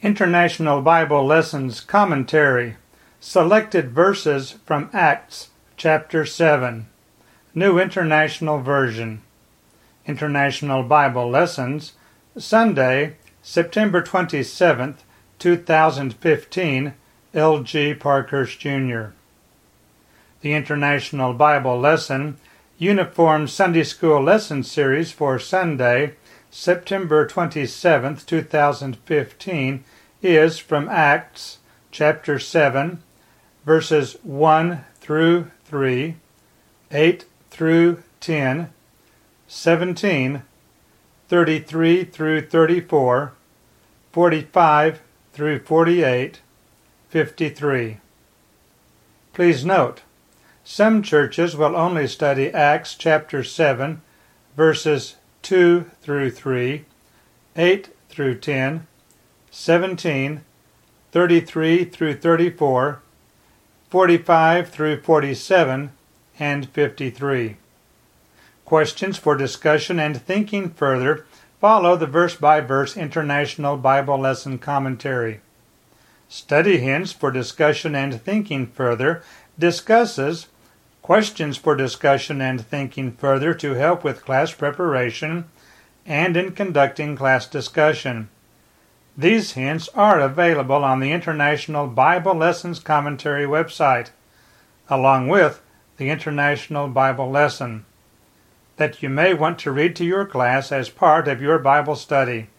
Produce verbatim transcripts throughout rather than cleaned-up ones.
International Bible Lessons Commentary. Selected verses from Acts chapter seven. New International Version. International Bible Lessons, Sunday, September twenty-seventh, two thousand fifteen, L G Parkhurst Junior The International Bible Lesson, Uniform Sunday School Lesson Series for Sunday, September twenty-seventh, two thousand fifteen, is from Acts chapter seven, verses one through three, eight through ten, seventeen, thirty-three through thirty-four, forty-five through forty-eight, fifty-three. Please note, some churches will only study Acts chapter seven, verses two through three, eight through ten, seventeen, thirty-three through thirty-four, forty-five through forty-seven, and fifty-three. Questions for discussion and thinking further follow the verse-by-verse International Bible Lesson Commentary. Study hints for discussion and thinking further discusses questions for discussion and thinking further to help with class preparation and in conducting class discussion. These hints are available on the International Bible Lessons Commentary website, along with the International Bible Lesson, that you may want to read to your class as part of your Bible study.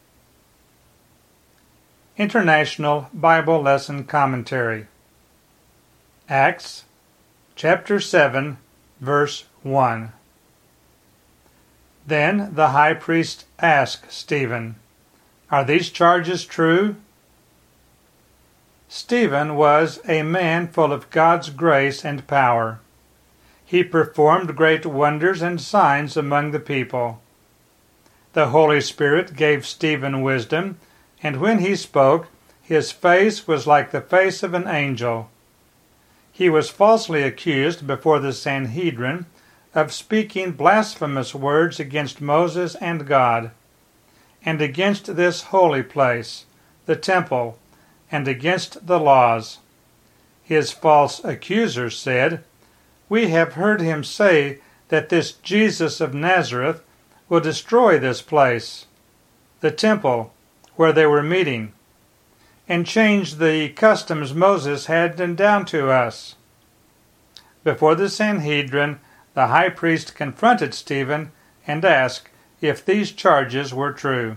International Bible Lesson Commentary. Acts chapter seven, verse one. Then the high priest asked Stephen, "Are these charges true?" Stephen was a man full of God's grace and power. He performed great wonders and signs among the people. The Holy Spirit gave Stephen wisdom, and when he spoke, his face was like the face of an angel. He was falsely accused before the Sanhedrin of speaking blasphemous words against Moses and God, and against this holy place, the temple, and against the laws. His false accusers said, "We have heard him say that this Jesus of Nazareth will destroy this place, the temple where they were meeting, and change the customs Moses had down to us." Before the Sanhedrin, the high priest confronted Stephen and asked if these charges were true.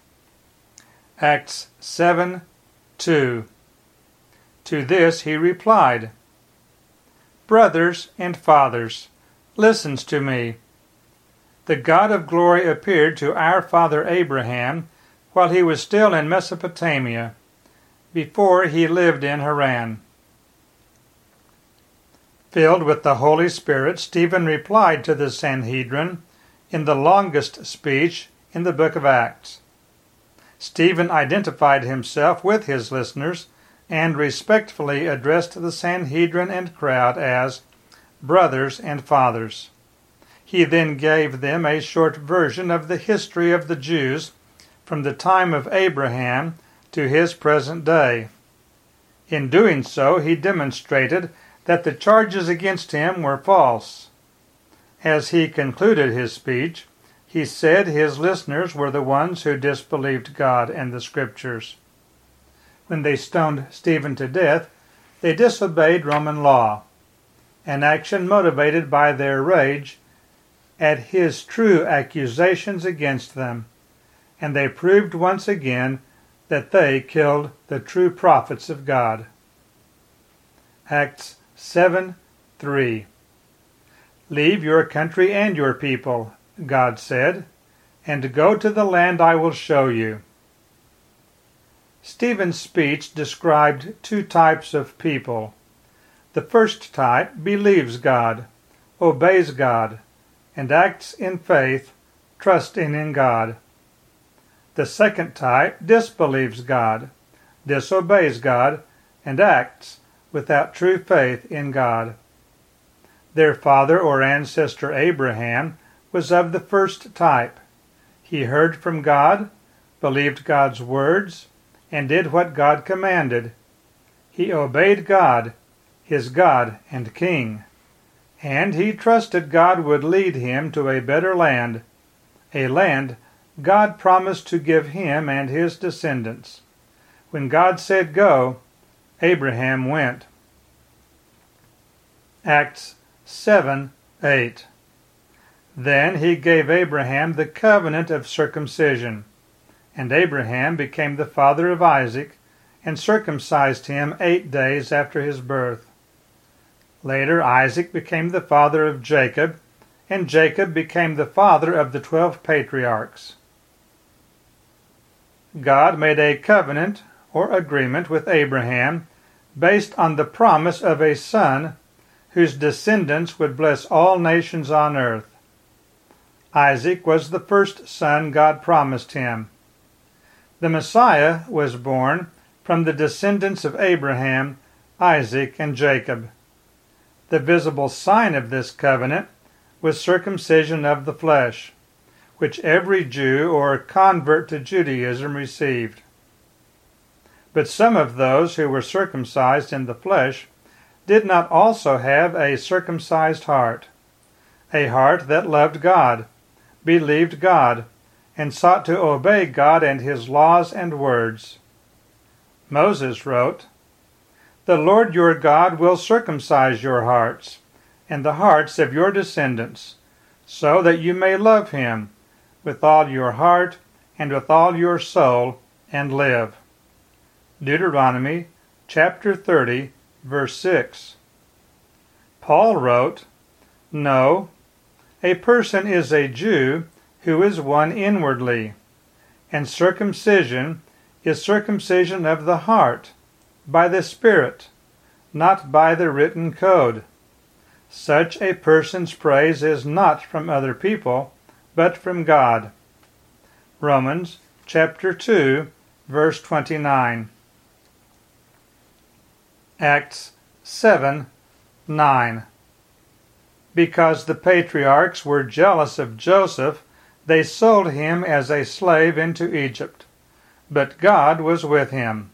Acts seven, two. To this he replied, "Brothers and fathers, listen to me. The God of glory appeared to our father Abraham while he was still in Mesopotamia, before he lived in Haran." Filled with the Holy Spirit, Stephen replied to the Sanhedrin in the longest speech in the book of Acts. Stephen identified himself with his listeners and respectfully addressed the Sanhedrin and crowd as brothers and fathers. He then gave them a short version of the history of the Jews from the time of Abraham to his present day. In doing so, he demonstrated that the charges against him were false. As he concluded his speech, he said his listeners were the ones who disbelieved God and the Scriptures. When they stoned Stephen to death, they disobeyed Roman law, an action motivated by their rage at his true accusations against them, and they proved once again that they killed the true prophets of God. Acts seven, three. "Leave your country and your people," God said, "and go to the land I will show you." Stephen's speech described two types of people. The first type believes God, obeys God, and acts in faith, trusting in God. The second type disbelieves God, disobeys God, and acts without true faith in God. Their father or ancestor Abraham was of the first type. He heard from God, believed God's words, and did what God commanded. He obeyed God, his God and King, and he trusted God would lead him to a better land, a land God promised to give him and his descendants. When God said go, Abraham went. Acts seven eight. Then he gave Abraham the covenant of circumcision, and Abraham became the father of Isaac, and circumcised him eight days after his birth. Later Isaac became the father of Jacob, and Jacob became the father of the twelve patriarchs. God made a covenant or agreement with Abraham based on the promise of a son whose descendants would bless all nations on earth. Isaac was the first son God promised him. The Messiah was born from the descendants of Abraham, Isaac, and Jacob. The visible sign of this covenant was circumcision of the flesh, which every Jew or convert to Judaism received. But some of those who were circumcised in the flesh did not also have a circumcised heart, a heart that loved God, believed God, and sought to obey God and his laws and words. Moses wrote, "The Lord your God will circumcise your hearts, and the hearts of your descendants, so that you may love him with all your heart and with all your soul, and live." Deuteronomy chapter thirty, verse six. Paul wrote, "No, a person is a Jew who is one inwardly, and circumcision is circumcision of the heart, by the Spirit, not by the written code. Such a person's praise is not from other people, but from God." Romans chapter two, verse twenty-nine. Acts seven nine. Because the patriarchs were jealous of Joseph, they sold him as a slave into Egypt, but God was with him.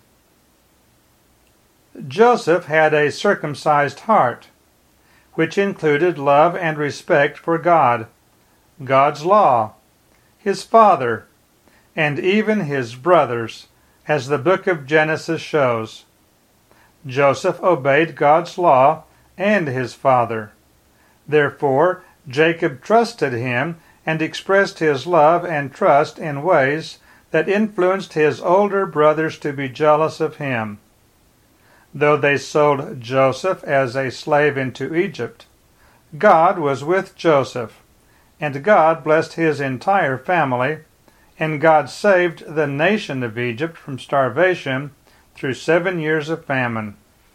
Joseph had a circumcised heart, which included love and respect for God, God's law, his father, and even his brothers, as the book of Genesis shows. Joseph obeyed God's law and his father. Therefore, Jacob trusted him and expressed his love and trust in ways that influenced his older brothers to be jealous of him. Though they sold Joseph as a slave into Egypt, God was with Joseph, and God blessed his entire family, and God saved the nation of Egypt from starvation through seven years of famine.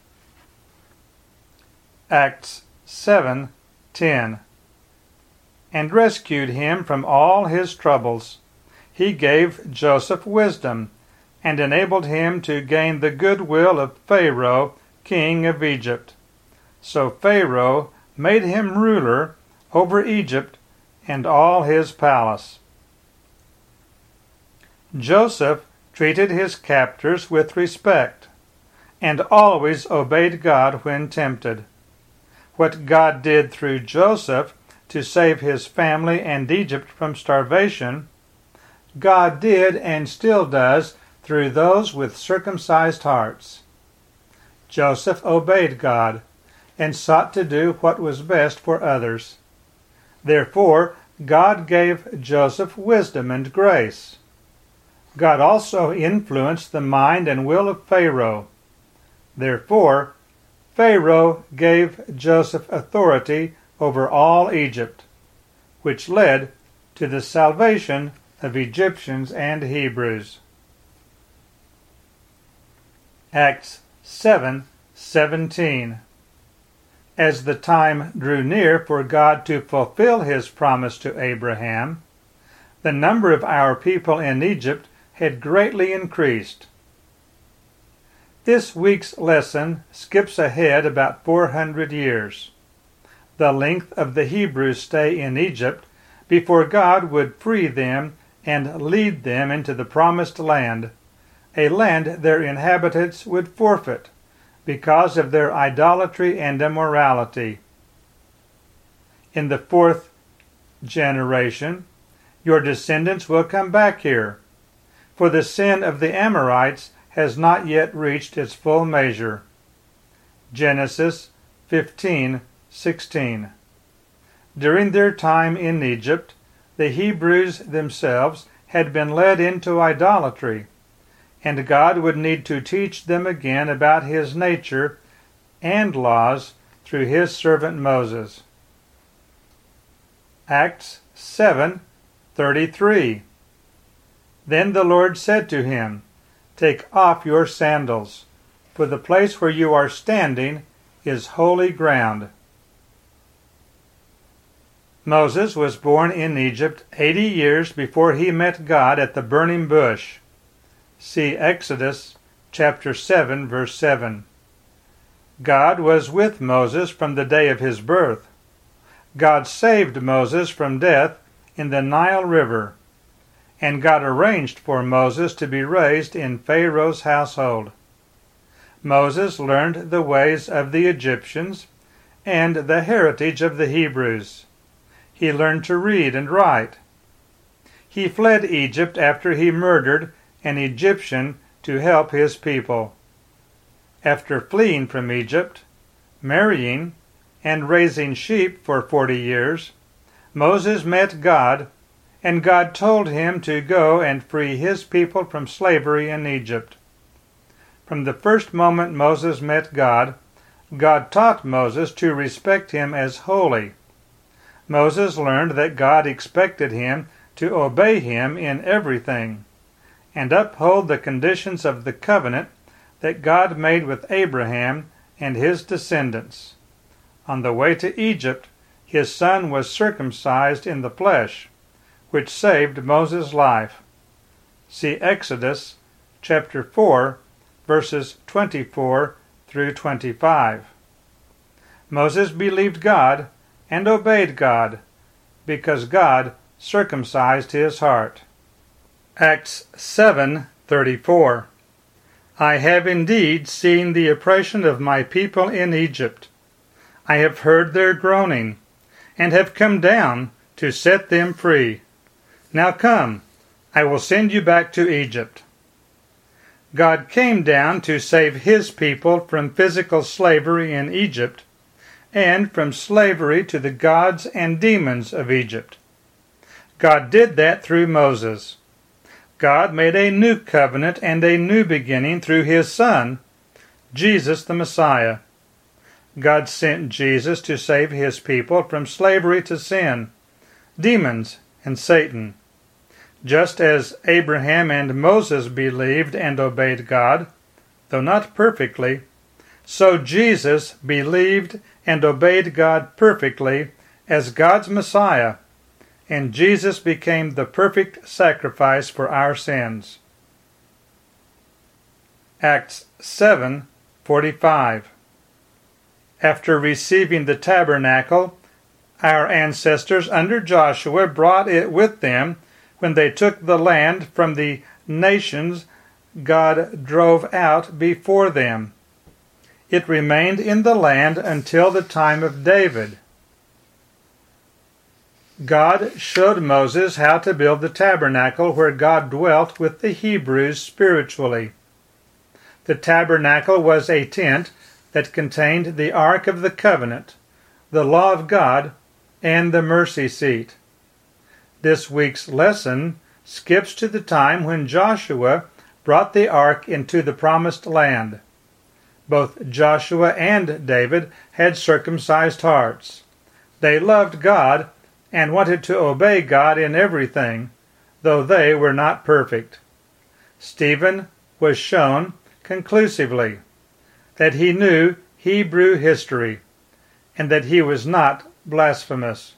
Acts seven ten. And rescued him from all his troubles. He gave Joseph wisdom, and enabled him to gain the goodwill of Pharaoh, king of Egypt. So Pharaoh made him ruler over Egypt and all his palace. Joseph treated his captors with respect, and always obeyed God when tempted. What God did through Joseph to save his family and Egypt from starvation, God did and still does through those with circumcised hearts. Joseph obeyed God and sought to do what was best for others. Therefore, God gave Joseph wisdom and grace. God also influenced the mind and will of Pharaoh. Therefore, Pharaoh gave Joseph authority over all Egypt, which led to the salvation of Egyptians and Hebrews. Acts seven seventeen. As the time drew near for God to fulfill his promise to Abraham, the number of our people in Egypt had greatly increased. This week's lesson skips ahead about four hundred years, the length of the Hebrews' stay in Egypt before God would free them and lead them into the promised land, a land their inhabitants would forfeit because of their idolatry and immorality. In the fourth generation, your descendants will come back here, for the sin of the Amorites has not yet reached its full measure. Genesis fifteen sixteen. During their time in Egypt, the Hebrews themselves had been led into idolatry, and God would need to teach them again about His nature and laws through His servant Moses. Acts seven thirty-three. Then the Lord said to him, "Take off your sandals, for the place where you are standing is holy ground." Moses was born in Egypt eighty years before he met God at the burning bush. See Exodus chapter seven, verse seven. God was with Moses from the day of his birth. God saved Moses from death in the Nile River, and God arranged for Moses to be raised in Pharaoh's household. Moses learned the ways of the Egyptians and the heritage of the Hebrews. He learned to read and write. He fled Egypt after he murdered an Egyptian to help his people. After fleeing from Egypt, marrying, and raising sheep for forty years, Moses met God, and God told him to go and free his people from slavery in Egypt. From the first moment Moses met God, God taught Moses to respect him as holy. Moses learned that God expected him to obey him in everything, and uphold the conditions of the covenant that God made with Abraham and his descendants. On the way to Egypt, his son was circumcised in the flesh, which saved Moses' life. See Exodus chapter four, verses twenty-four through twenty-five. Moses believed God and obeyed God, because God circumcised his heart. Acts seven thirty-four. I have indeed seen the oppression of my people in Egypt. I have heard their groaning, and have come down to set them free. Now come, I will send you back to Egypt. God came down to save his people from physical slavery in Egypt, and from slavery to the gods and demons of Egypt. God did that through Moses. God made a new covenant and a new beginning through his Son, Jesus the Messiah. God sent Jesus to save his people from slavery to sin, demons, and Satan. Just as Abraham and Moses believed and obeyed God, though not perfectly, so Jesus believed and obeyed God perfectly as God's Messiah, and Jesus became the perfect sacrifice for our sins. Acts seven forty-five. After receiving the tabernacle, our ancestors under Joshua brought it with them when they took the land from the nations God drove out before them. It remained in the land until the time of David. God showed Moses how to build the tabernacle where God dwelt with the Hebrews spiritually. The tabernacle was a tent that contained the Ark of the Covenant, the law of God, and the mercy seat. This week's lesson skips to the time when Joshua brought the ark into the promised land. Both Joshua and David had circumcised hearts. They loved God and wanted to obey God in everything, though they were not perfect. Stephen was shown conclusively that he knew Hebrew history and that he was not blasphemous.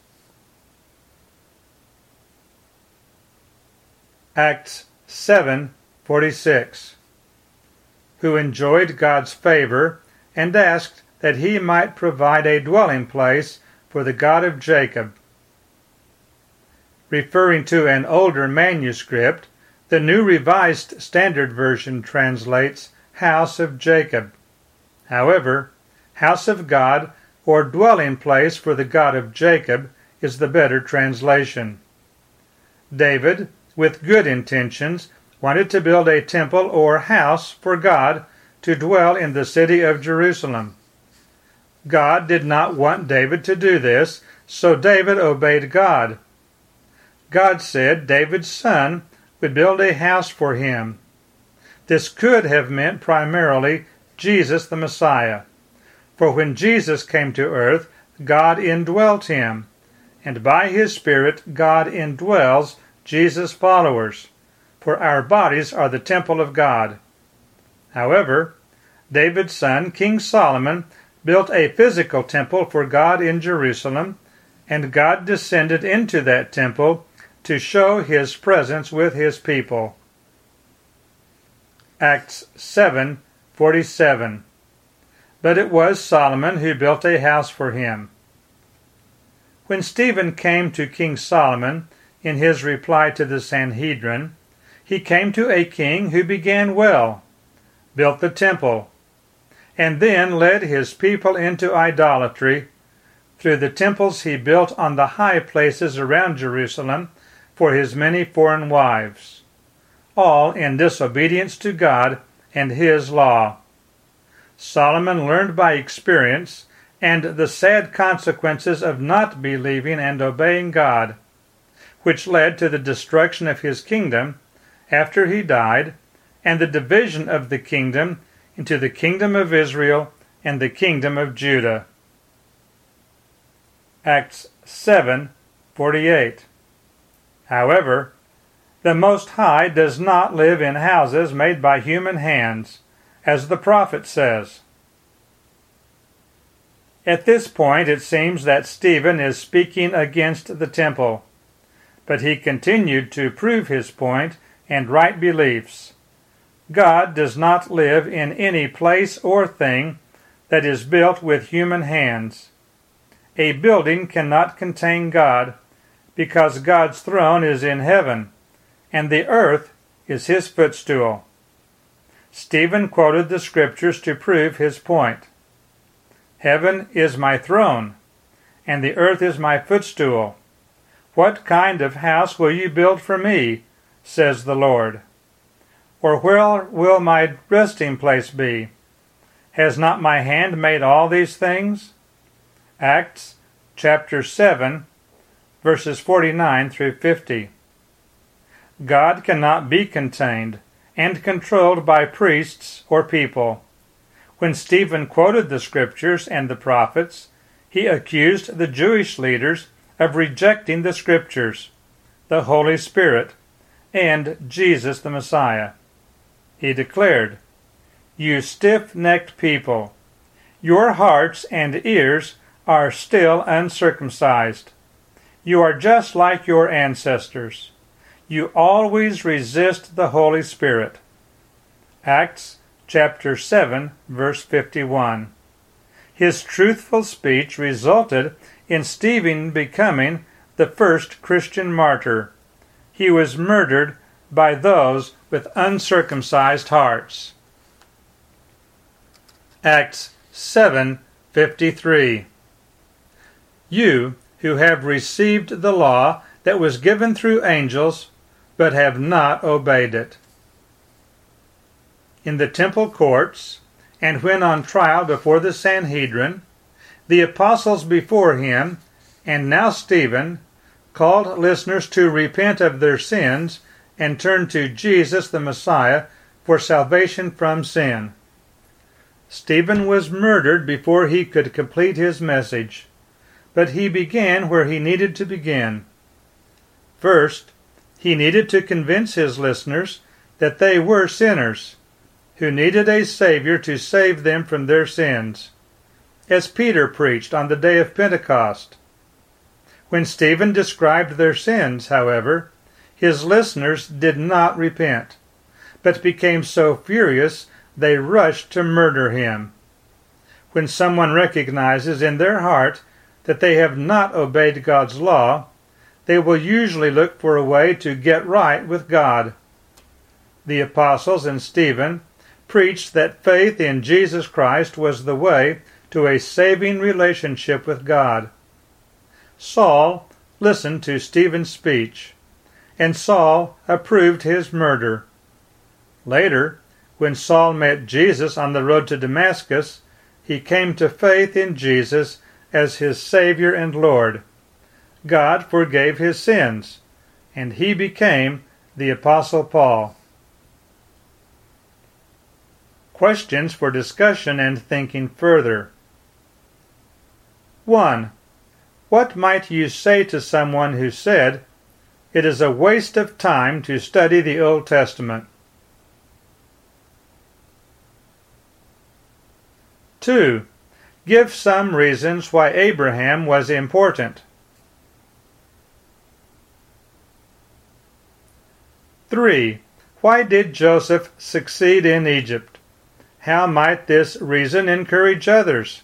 Acts seven forty-six. Who enjoyed God's favor and asked that he might provide a dwelling place for the God of Jacob. Referring to an older manuscript, The New Revised Standard Version translates house of Jacob. However, house of God or dwelling place for the God of Jacob is the better translation. David, with good intentions, wanted to build a temple or house for God to dwell in the city of Jerusalem. God did not want David to do this, so David obeyed God. God said David's son would build a house for him. This could have meant primarily Jesus the Messiah, for when Jesus came to earth, God indwelt him, and by his Spirit God indwells Jesus' followers, for our bodies are the temple of God. However, David's son, King Solomon, built a physical temple for God in Jerusalem, and God descended into that temple to show his presence with his people. Acts seven forty-seven. But it was Solomon who built a house for him. When Stephen came to King Solomon in his reply to the Sanhedrin, he came to a king who began well, built the temple, and then led his people into idolatry through the temples he built on the high places around Jerusalem for his many foreign wives, all in disobedience to God and his law. Solomon learned by experience and the sad consequences of not believing and obeying God, which led to the destruction of his kingdom after he died, and the division of the kingdom into the kingdom of Israel and the kingdom of Judah. Acts seven forty-eight. However, the Most High does not live in houses made by human hands, as the prophet says. At this point it seems that Stephen is speaking against the temple, but he continued to prove his point and right beliefs. God does not live in any place or thing that is built with human hands. A building cannot contain God, because God's throne is in heaven, and the earth is his footstool. Stephen quoted the scriptures to prove his point. Heaven is my throne, and the earth is my footstool. What kind of house will you build for me, says the Lord? Or where will my resting place be? Has not my hand made all these things? Acts chapter seven, verses forty-nine through fifty. God cannot be contained and controlled by priests or people. When Stephen quoted the scriptures and the prophets, he accused the Jewish leaders of rejecting the scriptures, the Holy Spirit, and Jesus the Messiah. He declared, "You stiff-necked people, your hearts and ears are still uncircumcised. You are just like your ancestors. You always resist the Holy Spirit." Acts chapter seven, verse fifty-one. His truthful speech resulted in Stephen becoming the first Christian martyr. He was murdered by those with uncircumcised hearts. Acts seven fifty-three. You who have received the law that was given through angels, but have not obeyed it. In the temple courts, and when on trial before the Sanhedrin, the apostles before him, and now Stephen, called listeners to repent of their sins and turn to Jesus the Messiah for salvation from sin. Stephen was murdered before he could complete his message, but he began where he needed to begin. First, he needed to convince his listeners that they were sinners, who needed a Savior to save them from their sins, as Peter preached on the day of Pentecost. When Stephen described their sins, however, his listeners did not repent, but became so furious they rushed to murder him. When someone recognizes in their heart that they have not obeyed God's law, they will usually look for a way to get right with God. the apostles, and Stephen preached that faith in Jesus Christ was the way to a saving relationship with God. Saul listened to Stephen's speech, and Saul approved his murder. Later, when Saul met Jesus on the road to Damascus, he came to faith in Jesus as his Savior and Lord. God forgave his sins, and he became the Apostle Paul. Questions for discussion and thinking further. one. What might you say to someone who said, "It is a waste of time to study the Old Testament"? two. Give some reasons why Abraham was important. three. Why did Joseph succeed in Egypt? How might this reason encourage others?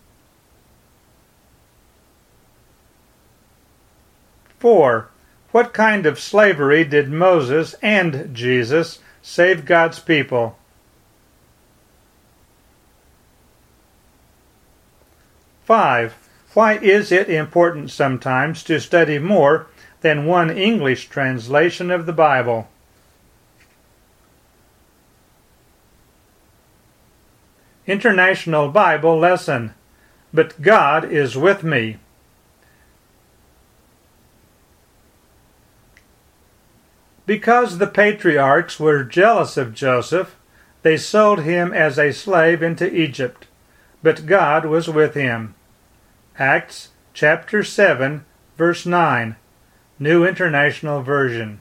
four. What kind of slavery did Moses and Jesus save God's people? five. Why is it important sometimes to study more than one English translation of the Bible? International Bible Lesson. But God is with me. Because the patriarchs were jealous of Joseph, they sold him as a slave into Egypt, but God was with him. Acts chapter seven, verse nine, New International Version.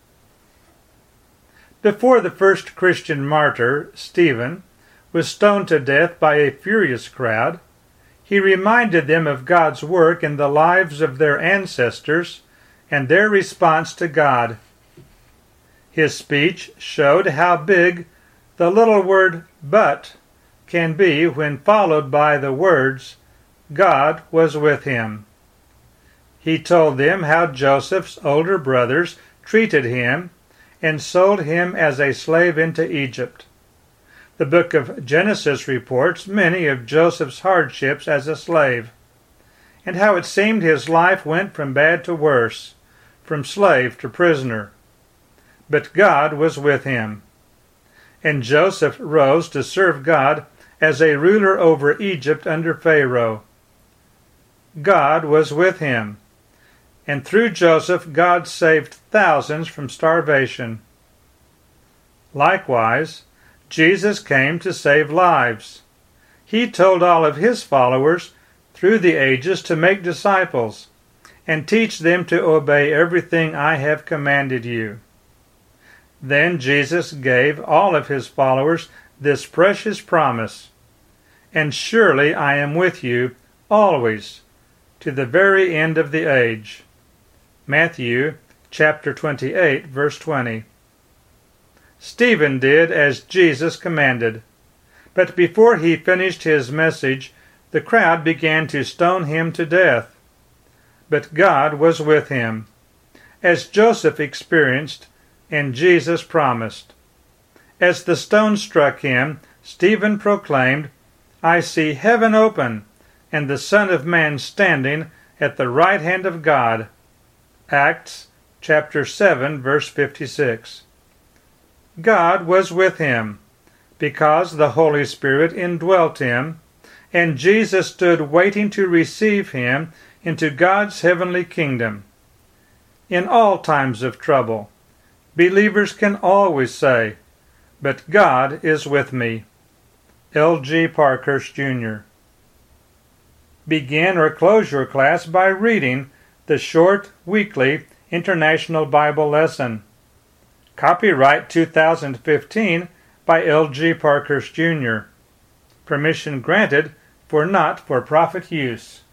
Before the first Christian martyr, Stephen, was stoned to death by a furious crowd, he reminded them of God's work in the lives of their ancestors and their response to God. His speech showed how big the little word "but" can be when followed by the words, "God was with him." He told them how Joseph's older brothers treated him and sold him as a slave into Egypt. The book of Genesis reports many of Joseph's hardships as a slave, and how it seemed his life went from bad to worse, from slave to prisoner. But God was with him. And Joseph rose to serve God as a ruler over Egypt under Pharaoh. God was with him, and through Joseph God saved thousands from starvation. Likewise, Jesus came to save lives. He told all of his followers through the ages to make disciples and teach them to obey everything I have commanded you. Then Jesus gave all of his followers this precious promise, "And surely I am with you always, to the very end of the age." Matthew chapter twenty-eight, verse twenty. Stephen did as Jesus commanded, but before he finished his message, the crowd began to stone him to death. But God was with him, as Joseph experienced and Jesus promised. As the stone struck him, Stephen proclaimed, "I see heaven open, and the Son of Man standing at the right hand of God." Acts chapter seven, verse fifty-six. God was with him, because the Holy Spirit indwelt him, and Jesus stood waiting to receive him into God's heavenly kingdom. In all times of trouble, believers can always say, "But God is with me." L G Parkhurst, Junior Begin or close your class by reading the short, weekly International Bible Lesson. Copyright two thousand fifteen by L G Parkhurst, Junior Permission granted for not-for-profit use.